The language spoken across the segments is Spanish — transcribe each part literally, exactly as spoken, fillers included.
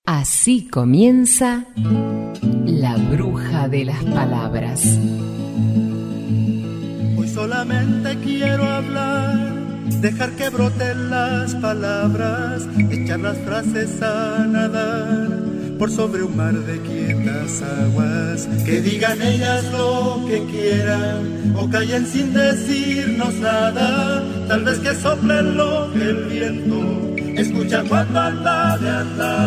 Así comienza La Bruja de las Palabras. Hoy solamente quiero hablar, dejar que broten las palabras, echar las frases a nadar por sobre un mar de quietas aguas. Que digan ellas lo que quieran o callen sin decirnos nada. Tal vez que soplen lo que el viento escucha cuando anda de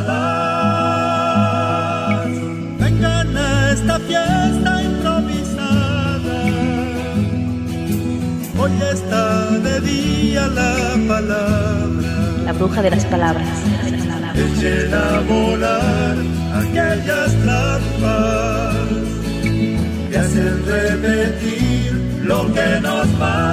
andadas. Vengan a esta fiesta improvisada. Hoy está de día la palabra. La bruja de las palabras. Echen a volar aquellas trampas que hacen repetir lo que nos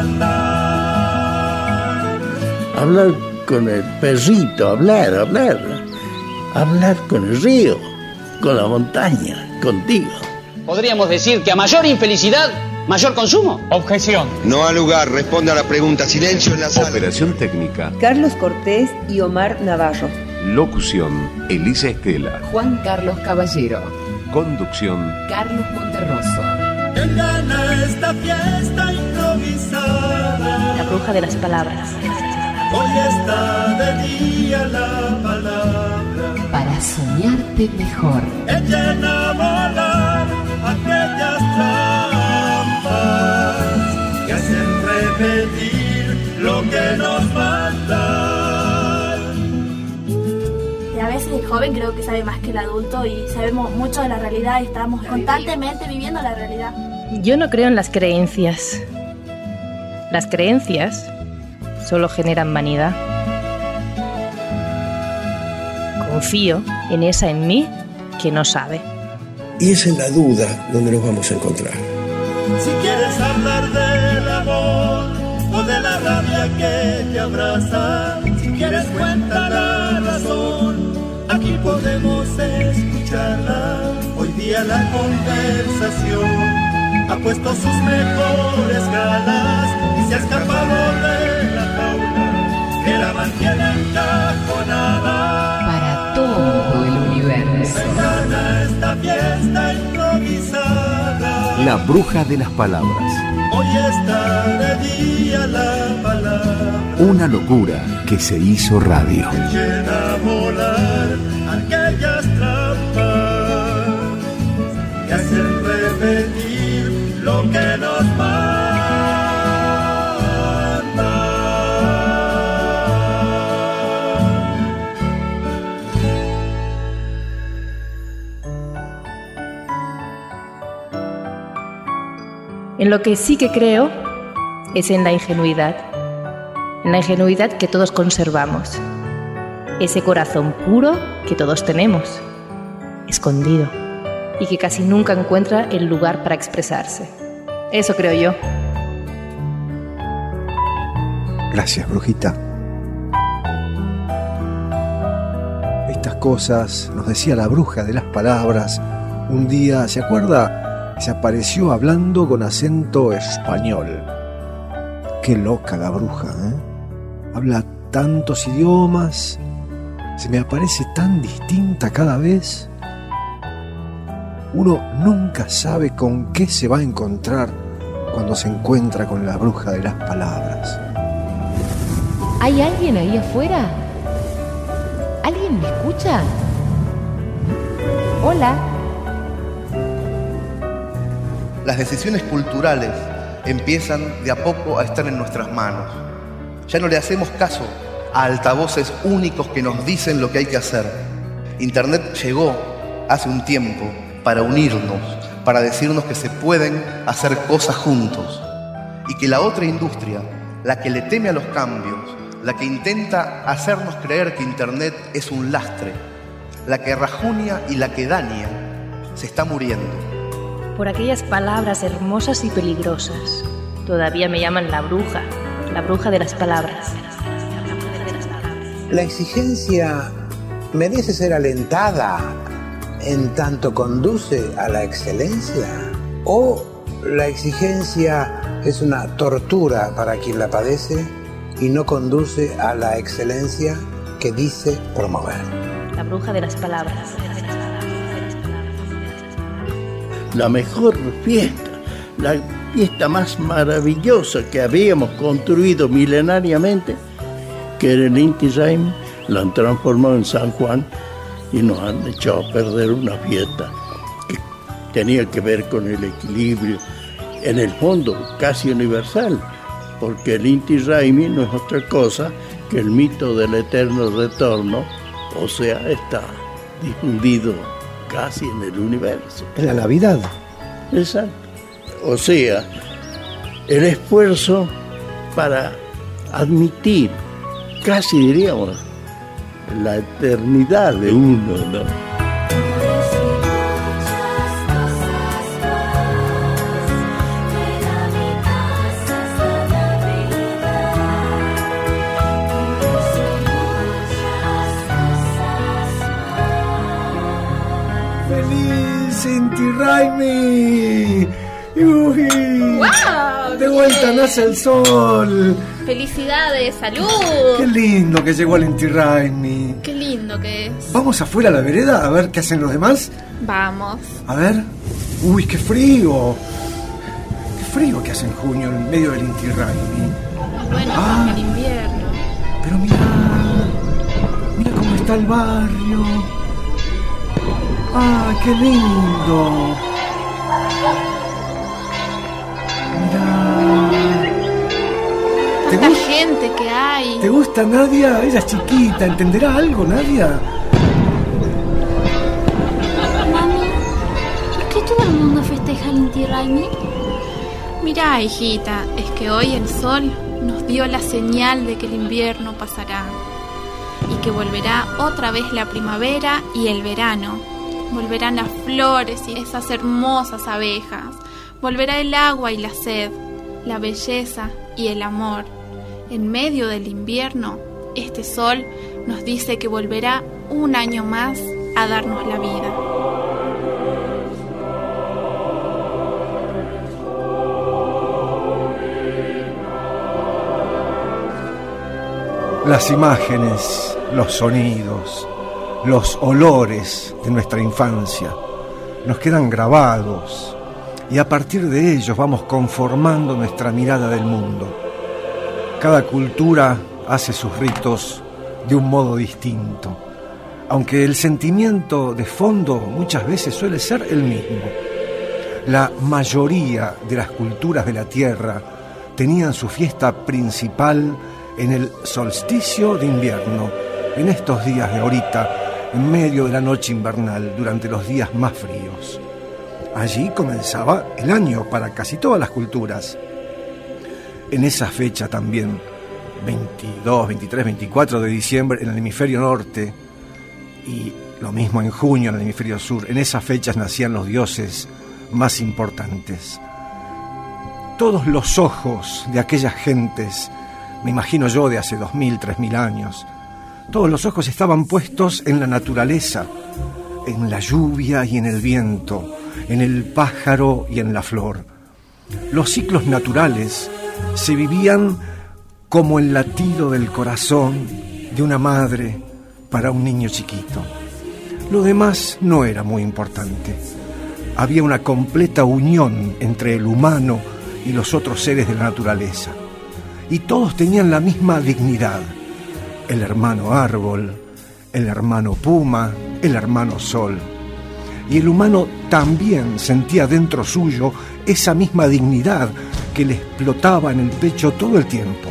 mandan. Hablar con el perrito, hablar, hablar. Hablar con el río, con la montaña, contigo. Podríamos decir que a mayor infelicidad, mayor consumo. Objeción. No ha lugar, responde a la pregunta. Silencio en la sala. Operación técnica. Carlos Cortés y Omar Navarro. Locución, Elisa Estela. Juan Carlos Caballero. Conducción, Carlos Monterroso. Vengan a esta fiesta improvisada. La bruja de las palabras. Hoy está de día la palabra. Para soñarte mejor. Echen a volar aquellas trampas que hacen repetir lo que nos mandan. A veces el joven creo que sabe más que el adulto y sabemos mucho de la realidad y estamos constantemente viviendo la realidad. Yo no creo en las creencias. Las creencias solo generan vanidad. Confío en esa en mí que no sabe. Y es en la duda donde nos vamos a encontrar. Si quieres hablar del amor o de la rabia que te abraza, si quieres cuenta la razón, aquí podemos escucharla. Hoy día la conversación ha puesto sus mejores galas y se ha escapado de la jaula que la mantiene encajonada. Para todo el universo. Vengan a esta fiesta improvisada. La bruja de las palabras. Hoy está de día la palabra. Una locura que se hizo radio. Echen a volar aquellas trampas que hacen repetir lo que nos manda. En lo que sí que creo es en la ingenuidad. En la ingenuidad que todos conservamos. Ese corazón puro que todos tenemos, escondido, y que casi nunca encuentra el lugar para expresarse. Eso creo yo. Gracias, brujita. Estas cosas nos decía la bruja de las palabras. Un día, ¿se acuerda? Se apareció hablando con acento español. Qué loca la bruja, ¿eh? Habla tantos idiomas. Se me aparece tan distinta cada vez. Uno nunca sabe con qué se va a encontrar cuando se encuentra con la bruja de las palabras. ¿Hay alguien ahí afuera? ¿Alguien me escucha? Hola. Las decisiones culturales empiezan de a poco a estar en nuestras manos. Ya no le hacemos caso a altavoces únicos que nos dicen lo que hay que hacer. Internet llegó hace un tiempo para unirnos, para decirnos que se pueden hacer cosas juntos y que la otra industria, la que le teme a los cambios, la que intenta hacernos creer que Internet es un lastre, la que rajunia y la que daña, se está muriendo. Por aquellas palabras hermosas y peligrosas, todavía me llaman la bruja, la bruja de las palabras. La exigencia merece ser alentada en tanto conduce a la excelencia, o la exigencia es una tortura para quien la padece y no conduce a la excelencia que dice promover. la bruja de las palabras. La mejor fiesta, la fiesta más maravillosa que habíamos construido milenariamente, que era el Inti Raymi, la han transformado en San Juan y nos han echado a perder una fiesta que tenía que ver con el equilibrio, en el fondo casi universal, porque el Inti Raymi no es otra cosa que el mito del eterno retorno, o sea, está difundido casi en el universo. Es la Navidad. Exacto. O sea, el esfuerzo para admitir, casi diríamos, la eternidad de uno, ¿no? Inti Raymi. ¡Uy! ¡Wow! De vuelta nace el sol. ¡Felicidades! ¡Salud! Qué lindo que llegó el Inti Raymi. ¡Qué lindo que es! ¿Vamos afuera a la vereda a ver qué hacen los demás? Vamos. A ver. ¡Uy, qué frío! Qué frío que hace en junio en medio del Inti Raymi. Bueno, ah, el invierno. Pero mira, mira cómo está el barrio. ¡Ah, qué lindo! Mira. Tanta gente que hay. ¿Te gusta Nadia? Ella es chiquita, ¿entenderá algo, Nadia? Mami, ¿por qué todo el mundo festeja el Inti Raymi? Mirá, hijita, es que hoy el sol nos dio la señal de que el invierno pasará y que volverá otra vez la primavera y el verano. Volverán las flores y esas hermosas abejas. Volverá el agua y la sed, la belleza y el amor. En medio del invierno, este sol nos dice que volverá un año más a darnos la vida. Las imágenes, los sonidos, los olores de nuestra infancia nos quedan grabados y a partir de ellos vamos conformando nuestra mirada del mundo. Cada cultura hace sus ritos de un modo distinto, aunque el sentimiento de fondo muchas veces suele ser el mismo. La mayoría de las culturas de la Tierra tenían su fiesta principal en el solsticio de invierno, en estos días de ahorita, en medio de la noche invernal, durante los días más fríos. Allí comenzaba el año para casi todas las culturas. En esa fecha también, veintidós, veintitrés, veinticuatro de diciembre en el hemisferio norte y lo mismo en junio en el hemisferio sur, en esas fechas nacían los dioses más importantes. Todos los ojos de aquellas gentes, me imagino yo de hace dos mil, tres mil años, todos los ojos estaban puestos en la naturaleza, en la lluvia y en el viento, en el pájaro y en la flor. Los ciclos naturales se vivían como el latido del corazón de una madre para un niño chiquito. Lo demás no era muy importante. Había una completa unión entre el humano y los otros seres de la naturaleza. Y todos tenían la misma dignidad. El hermano árbol, el hermano puma, el hermano sol. Y el humano también sentía dentro suyo esa misma dignidad que le explotaba en el pecho todo el tiempo.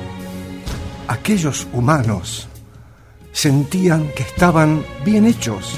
Aquellos humanos sentían que estaban bien hechos,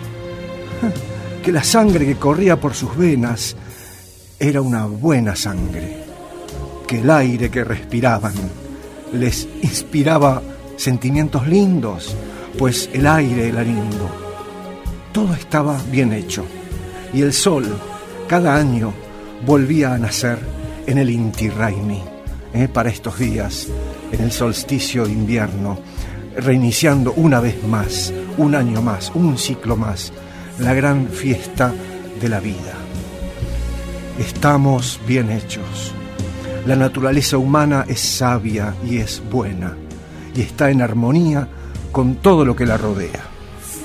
que la sangre que corría por sus venas era una buena sangre, que el aire que respiraban les inspiraba sentimientos lindos, pues el aire era lindo. Todo estaba bien hecho, y el sol cada año volvía a nacer en el Inti Raymi, eh, para estos días, en el solsticio de invierno, reiniciando una vez más, un año más, un ciclo más, la gran fiesta de la vida. Estamos bien hechos. La naturaleza humana es sabia y es buena, y está en armonía con todo lo que la rodea.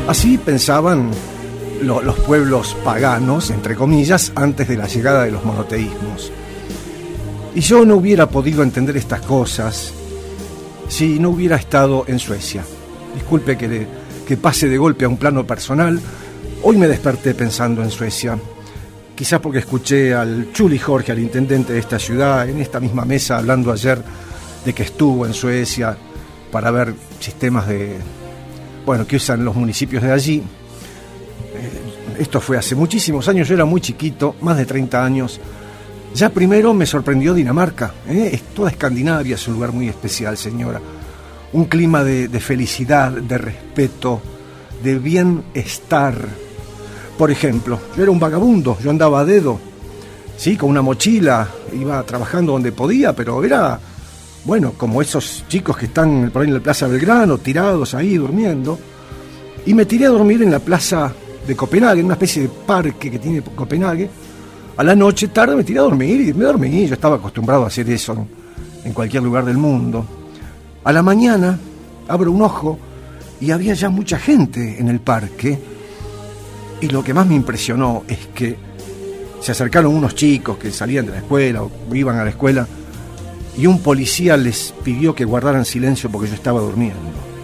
Así pensaban lo, los pueblos paganos, entre comillas, antes de la llegada de los monoteísmos. Y yo no hubiera podido entender estas cosas si no hubiera estado en Suecia. Disculpe que, le, que pase de golpe a un plano personal. Hoy me desperté pensando en Suecia. Quizás porque escuché al Chuli Jorge, al intendente de esta ciudad, en esta misma mesa hablando ayer de que estuvo en Suecia para ver sistemas de, bueno, que usan los municipios de allí. Eh, esto fue hace muchísimos años, yo era muy chiquito, más de treinta años. Ya primero me sorprendió Dinamarca, ¿eh? Es toda Escandinavia, es un lugar muy especial, señora. Un clima de, de felicidad, de respeto, de bienestar. Por ejemplo, yo era un vagabundo, yo andaba a dedo, sí, con una mochila, iba trabajando donde podía, pero era, bueno, como esos chicos que están por ahí en la Plaza Belgrano, tirados ahí, durmiendo. Y me tiré a dormir en la plaza de Copenhague, en una especie de parque que tiene Copenhague. A la noche, tarde, me tiré a dormir y me dormí. Yo estaba acostumbrado a hacer eso en, en cualquier lugar del mundo. A la mañana, abro un ojo y había ya mucha gente en el parque. Y lo que más me impresionó es que se acercaron unos chicos que salían de la escuela o iban a la escuela y un policía les pidió que guardaran silencio porque yo estaba durmiendo.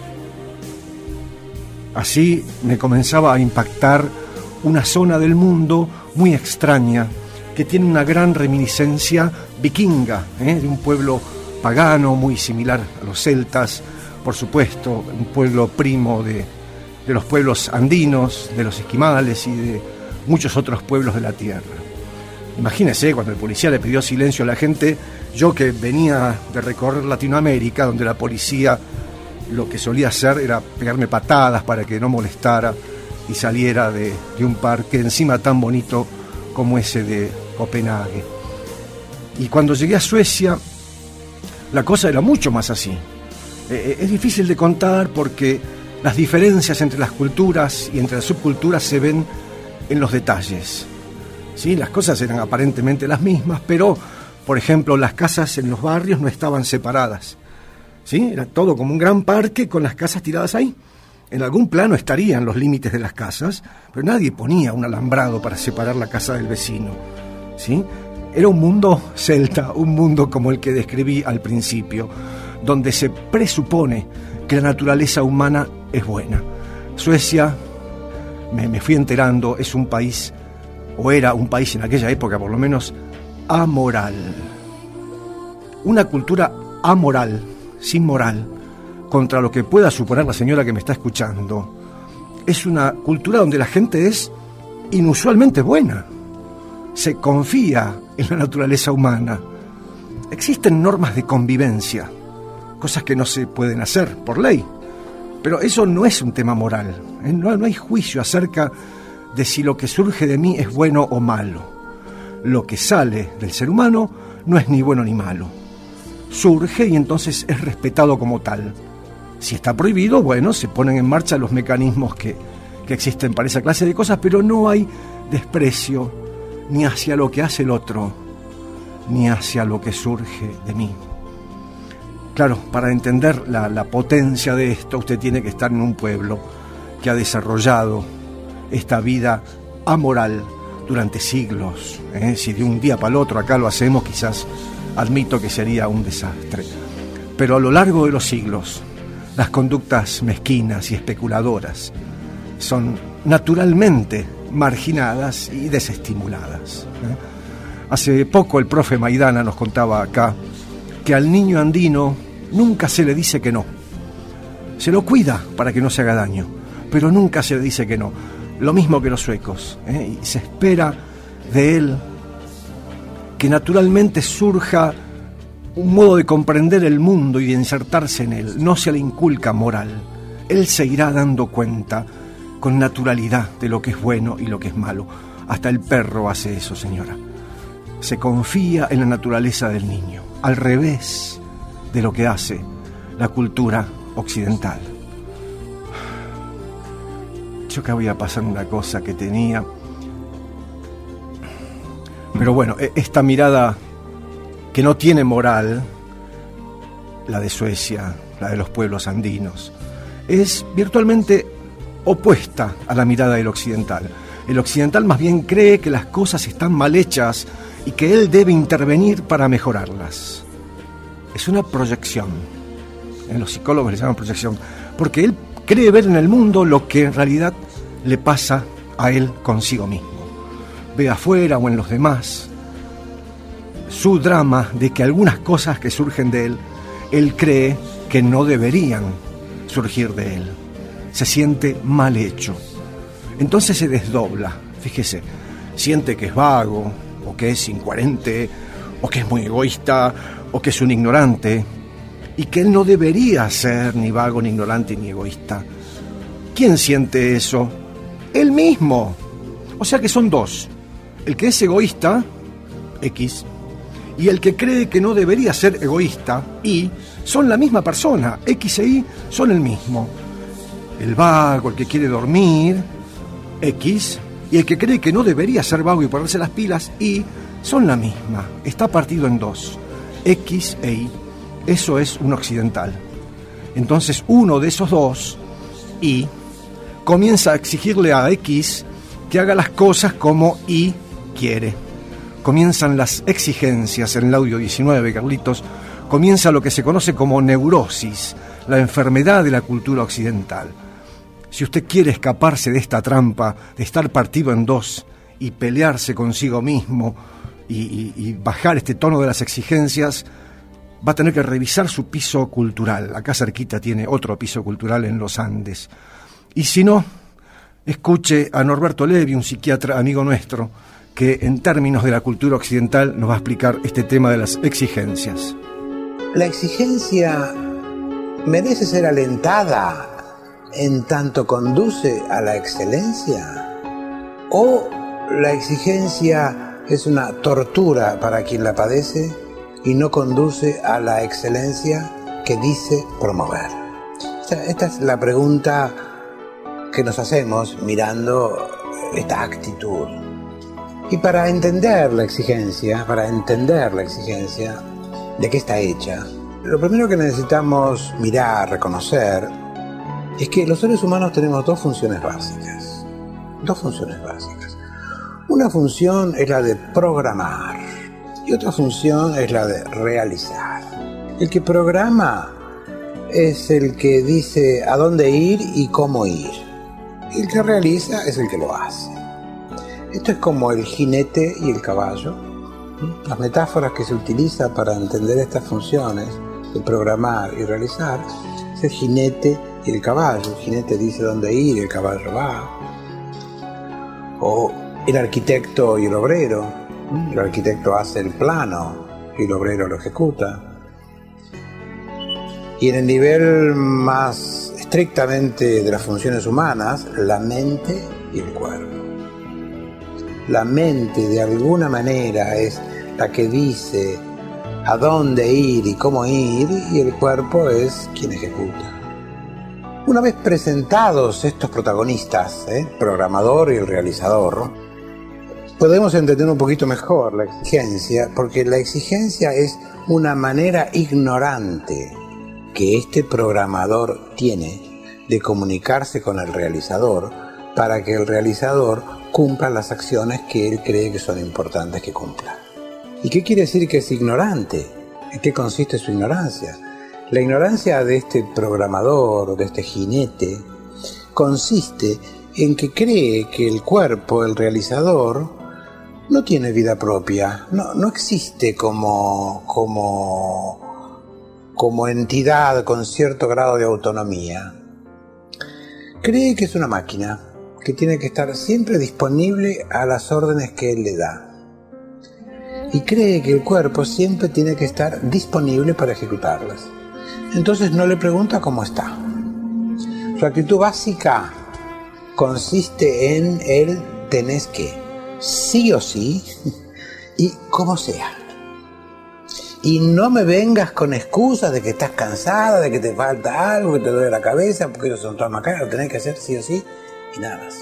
Así me comenzaba a impactar una zona del mundo muy extraña que tiene una gran reminiscencia vikinga, ¿eh? De un pueblo pagano muy similar a los celtas, por supuesto, un pueblo primo de, de los pueblos andinos, de los esquimales y de muchos otros pueblos de la tierra. Imagínese cuando el policía le pidió silencio a la gente, yo que venía de recorrer Latinoamérica, donde la policía lo que solía hacer era pegarme patadas para que no molestara y saliera de, de un parque encima tan bonito como ese de Copenhague. Y cuando llegué a Suecia, la cosa era mucho más así. Eh, es difícil de contar porque las diferencias entre las culturas y entre las subculturas se ven en los detalles. ¿Sí? Las cosas eran aparentemente las mismas, pero, por ejemplo, las casas en los barrios no estaban separadas. ¿Sí? Era todo como un gran parque con las casas tiradas ahí. En algún plano estarían los límites de las casas, pero nadie ponía un alambrado para separar la casa del vecino, ¿sí? Era un mundo celta, un mundo como el que describí al principio, donde se presupone que la naturaleza humana es buena. Suecia, me, me fui enterando, es un país, o era un país en aquella época por lo menos, amoral. Una cultura amoral, sin moral, contra lo que pueda suponer la señora que me está escuchando. Es una cultura donde la gente es inusualmente buena. Se confía en la naturaleza humana. Existen normas de convivencia, cosas que no se pueden hacer por ley. Pero eso no es un tema moral, ¿eh? No, no hay juicio acerca de si lo que surge de mí es bueno o malo. Lo que sale del ser humano no es ni bueno ni malo. Surge y entonces es respetado como tal. Si está prohibido, bueno, se ponen en marcha los mecanismos que, que existen para esa clase de cosas, pero no hay desprecio ni hacia lo que hace el otro, ni hacia lo que surge de mí. Claro, para entender la, la potencia de esto, usted tiene que estar en un pueblo que ha desarrollado esta vida amoral durante siglos, ¿eh? Si de un día para el otro acá lo hacemos, quizás admito que sería un desastre. Pero a lo largo de los siglos, las conductas mezquinas y especuladoras son naturalmente marginadas y desestimuladas. ¿eh? Hace poco el profe Maidana nos contaba acá que al niño andino nunca se le dice que no. Se lo cuida para que no se haga daño, pero nunca se le dice que no. Lo mismo que los suecos, ¿eh? Y se espera de él que naturalmente surja un modo de comprender el mundo y de insertarse en él. No se le inculca moral. Él se irá dando cuenta con naturalidad de lo que es bueno y lo que es malo. Hasta el perro hace eso, señora. Se confía en la naturaleza del niño, al revés de lo que hace la cultura occidental. Yo acá voy a pasar una cosa que tenía. Pero bueno, esta mirada que no tiene moral, la de Suecia, la de los pueblos andinos, es virtualmente opuesta a la mirada del occidental. El occidental más bien cree que las cosas están mal hechas y que él debe intervenir para mejorarlas. Es una proyección. En los psicólogos le llaman proyección, porque él cree ver en el mundo lo que en realidad le pasa a él consigo mismo. Ve afuera o en los demás su drama de que algunas cosas que surgen de él, él cree que no deberían surgir de él. Se siente mal hecho. Entonces se desdobla, fíjese, siente que es vago, o que es incoherente, o que es muy egoísta, o que es un ignorante, y que él no debería ser ni vago, ni ignorante, ni egoísta. ¿Quién siente eso? Él mismo. O sea que son dos. El que es egoísta, X, y el que cree que no debería ser egoísta, Y, son la misma persona. X e Y son el mismo. El vago, el que quiere dormir, X, y el que cree que no debería ser vago y ponerse las pilas, Y, son la misma. Está partido en dos. X e Y. Eso es un occidental. Entonces uno de esos dos, Y, comienza a exigirle a X que haga las cosas como Y quiere. Comienzan las exigencias en el audio diecinueve, Carlitos. Comienza lo que se conoce como neurosis, la enfermedad de la cultura occidental. Si usted quiere escaparse de esta trampa, de estar partido en dos y pelearse consigo mismo y, y, y bajar este tono de las exigencias, va a tener que revisar su piso cultural. Acá cerquita tiene otro piso cultural en los Andes. Y si no, escuche a Norberto Levi, un psiquiatra amigo nuestro, que en términos de la cultura occidental nos va a explicar este tema de las exigencias. La exigencia merece ser alentada en tanto conduce a la excelencia, o la exigencia es una tortura para quien la padece y no conduce a la excelencia que dice promover. Esta, esta es la pregunta que nos hacemos mirando esta actitud. Y para entender la exigencia, para entender la exigencia, ¿de qué está hecha? Lo primero que necesitamos mirar, reconocer, es que los seres humanos tenemos dos funciones básicas. Dos funciones básicas. Una función es la de programar y otra función es la de realizar. El que programa es el que dice a dónde ir y cómo ir. Y el que realiza es el que lo hace. Esto es como el jinete y el caballo. Las metáforas que se utilizan para entender estas funciones de programar y realizar es el jinete y el caballo. El jinete dice dónde ir y el caballo va. O el arquitecto y el obrero. El arquitecto hace el plano y el obrero lo ejecuta. Y en el nivel más estrictamente de las funciones humanas, la mente y el cuerpo. La mente de alguna manera es la que dice a dónde ir y cómo ir, y el cuerpo es quien ejecuta. Una vez presentados estos protagonistas, ¿eh? programador y el realizador, podemos entender un poquito mejor la exigencia, porque la exigencia es una manera ignorante que este programador tiene de comunicarse con el realizador para que el realizador cumpla las acciones que él cree que son importantes que cumpla. ¿Y qué quiere decir que es ignorante? ¿En qué consiste su ignorancia? La ignorancia de este programador, de este jinete, consiste en que cree que el cuerpo, el realizador, no tiene vida propia, no, no existe como, como, como entidad con cierto grado de autonomía. Cree que es una máquina, que tiene que estar siempre disponible a las órdenes que él le da. Y cree que el cuerpo siempre tiene que estar disponible para ejecutarlas. Entonces no le pregunta cómo está. Su actitud básica consiste en el tenés que, sí o sí, y como sea. Y no me vengas con excusas de que estás cansada, de que te falta algo, que te duele la cabeza, porque ellos son todas macanas, lo tenés que hacer sí o sí, y nada más.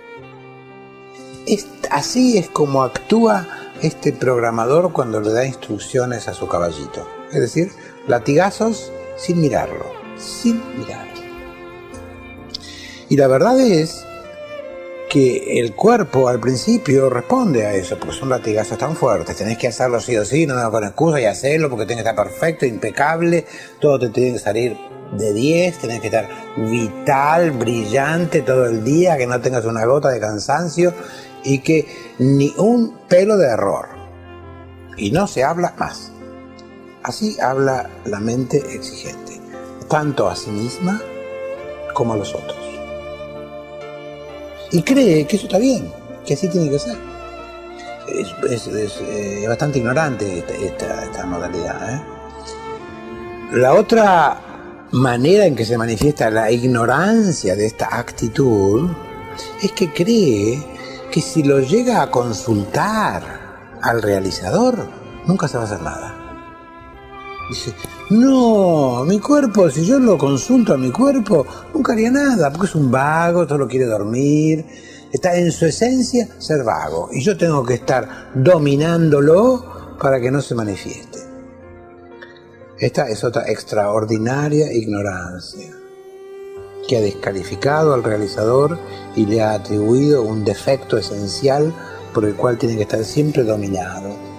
Es, así es como actúa este programador cuando le da instrucciones a su caballito. Es decir, latigazos sin mirarlo, sin mirarlo. Y la verdad es que el cuerpo al principio responde a eso, porque son latigazos tan fuertes. Tenés que hacerlo sí o sí, no me con excusa y hacerlo porque tenés que estar perfecto, impecable, todo te tiene que salir de diez, tenés que estar vital, brillante todo el día, que no tengas una gota de cansancio y que ni un pelo de error. Y no se habla más. Así habla la mente exigente, tanto a sí misma como a los otros. Y cree que eso está bien, que así tiene que ser. Es, es, es, es bastante ignorante esta, esta, esta modalidad, ¿eh? La otra manera en que se manifiesta la ignorancia de esta actitud es que cree que si lo llega a consultar al realizador, nunca se va a hacer nada. Dice, no, mi cuerpo, si yo lo consulto a mi cuerpo, nunca haría nada, porque es un vago, solo quiere dormir, está en su esencia ser vago, y yo tengo que estar dominándolo para que no se manifieste. Esta es otra extraordinaria ignorancia que ha descalificado al realizador y le ha atribuido un defecto esencial por el cual tiene que estar siempre dominado.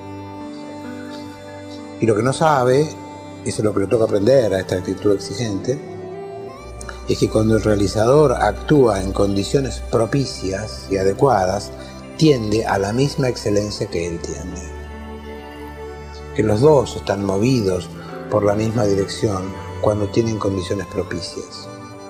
Y lo que no sabe, y eso es lo que le toca aprender a esta actitud exigente, es que cuando el realizador actúa en condiciones propicias y adecuadas, tiende a la misma excelencia que él tiende. Que los dos están movidos por la misma dirección cuando tienen condiciones propicias.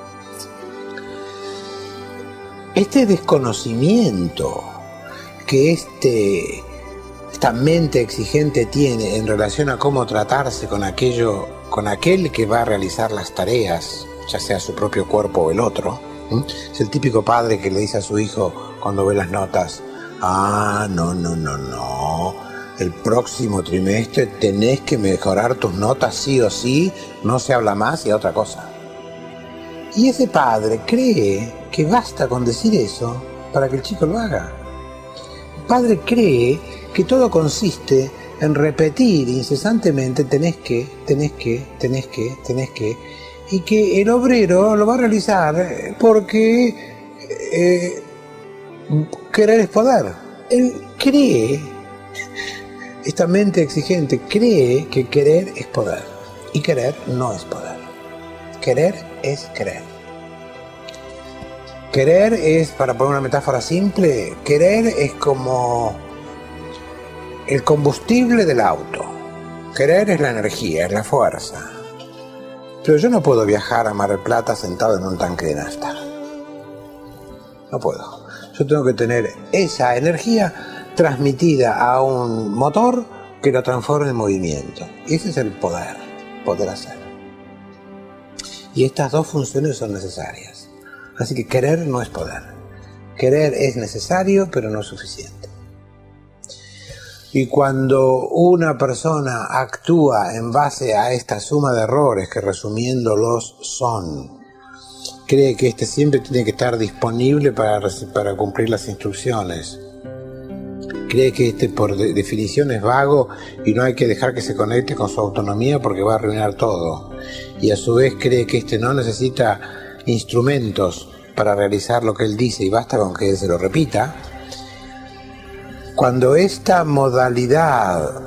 Este desconocimiento que este... esta mente exigente tiene en relación a cómo tratarse con aquello, con aquel que va a realizar las tareas, ya sea su propio cuerpo o el otro. ¿Mm? Es el típico padre que le dice a su hijo cuando ve las notas, ah, no, no, no, no, el próximo trimestre tenés que mejorar tus notas sí o sí, no se habla más y otra cosa. Y ese padre cree que basta con decir eso para que el chico lo haga. El padre cree que todo consiste en repetir incesantemente tenés que, tenés que, tenés que, tenés que, y que el obrero lo va a realizar porque eh, querer es poder. Él cree, esta mente exigente cree que querer es poder, y querer no es poder. Querer es querer. Querer es, para poner una metáfora simple, querer es como el combustible del auto. Querer es la energía, es la fuerza. Pero yo no puedo viajar a Mar del Plata sentado en un tanque de nafta. No puedo. Yo tengo que tener esa energía transmitida a un motor que lo transforme en movimiento. Y ese es el poder, poder hacer. Y estas dos funciones son necesarias. Así que querer no es poder. Querer es necesario, pero no es suficiente. Y cuando una persona actúa en base a esta suma de errores, que resumiéndolos son, cree que éste siempre tiene que estar disponible para, para cumplir las instrucciones, cree que este por de, definición es vago y no hay que dejar que se conecte con su autonomía porque va a arruinar todo, y a su vez cree que este no necesita instrumentos para realizar lo que él dice y basta con que él se lo repita. Cuando esta modalidad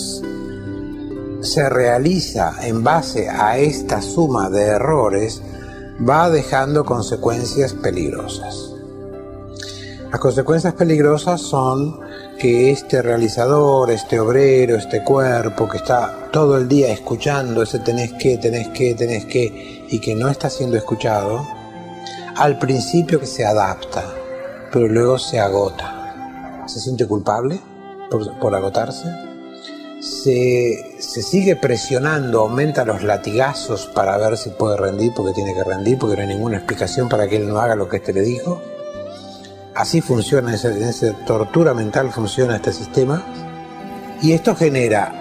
se realiza en base a esta suma de errores, va dejando consecuencias peligrosas. Las consecuencias peligrosas son que este realizador, este obrero, este cuerpo que está todo el día escuchando ese tenés que, tenés que, tenés que, y que no está siendo escuchado, al principio que se adapta, pero luego se agota. Se siente culpable por, por agotarse, se, se sigue presionando, aumenta los latigazos para ver si puede rendir, porque tiene que rendir, porque no hay ninguna explicación para que él no haga lo que éste le dijo. Así funciona, en esa tortura mental funciona este sistema, y esto genera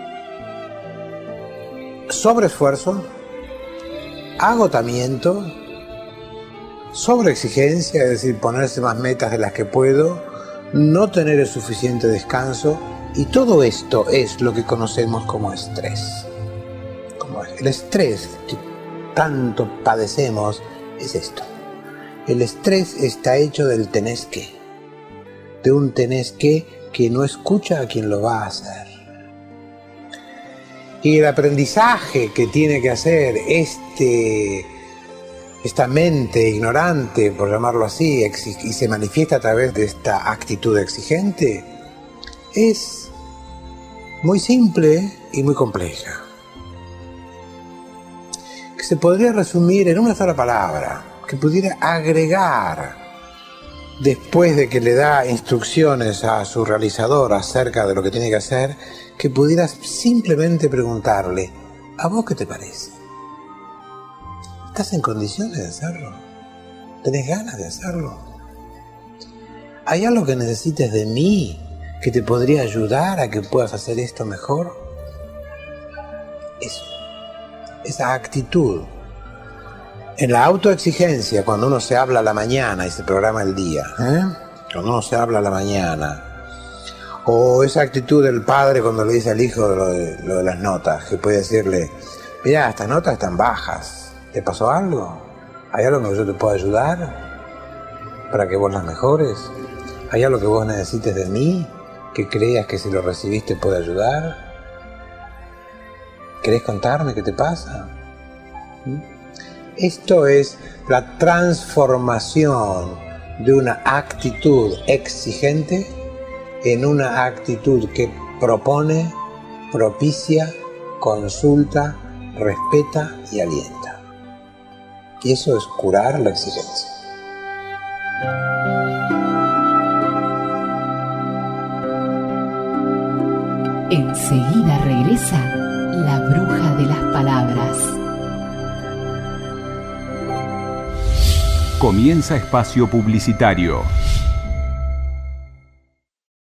sobreesfuerzo, agotamiento, sobreexigencia, es decir, ponerse más metas de las que puedo, no tener el suficiente descanso, y todo esto es lo que conocemos como estrés. Como el estrés que tanto padecemos es esto. El estrés está hecho del tenés que, de un tenés que que no escucha a quien lo va a hacer. Y el aprendizaje que tiene que hacer este, esta mente ignorante, por llamarlo así, y se manifiesta a través de esta actitud exigente, es muy simple y muy compleja. Que se podría resumir en una sola palabra, que pudiera agregar, después de que le da instrucciones a su realizador acerca de lo que tiene que hacer, que pudieras simplemente preguntarle, ¿a vos qué te parece? ¿Estás en condiciones de hacerlo? ¿Tenés ganas de hacerlo? ¿Hay algo que necesites de mí que te podría ayudar a que puedas hacer esto mejor? Eso, esa actitud. En la autoexigencia, cuando uno se habla a la mañana y se programa el día, ¿eh? Cuando uno se habla a la mañana, o esa actitud del padre cuando le dice al hijo de lo, de lo de las notas, que puede decirle, mira, estas notas están bajas, ¿te pasó algo? ¿Hay algo en que yo te pueda ayudar para que vos las mejores? ¿Hay algo que vos necesites de mí, que creas que si lo recibiste puede ayudar? ¿Querés contarme qué te pasa? ¿Mm? Esto es la transformación de una actitud exigente en una actitud que propone, propicia, consulta, respeta y alienta. Y eso es curar la exigencia. Enseguida regresa la bruja de las palabras. Comienza espacio publicitario.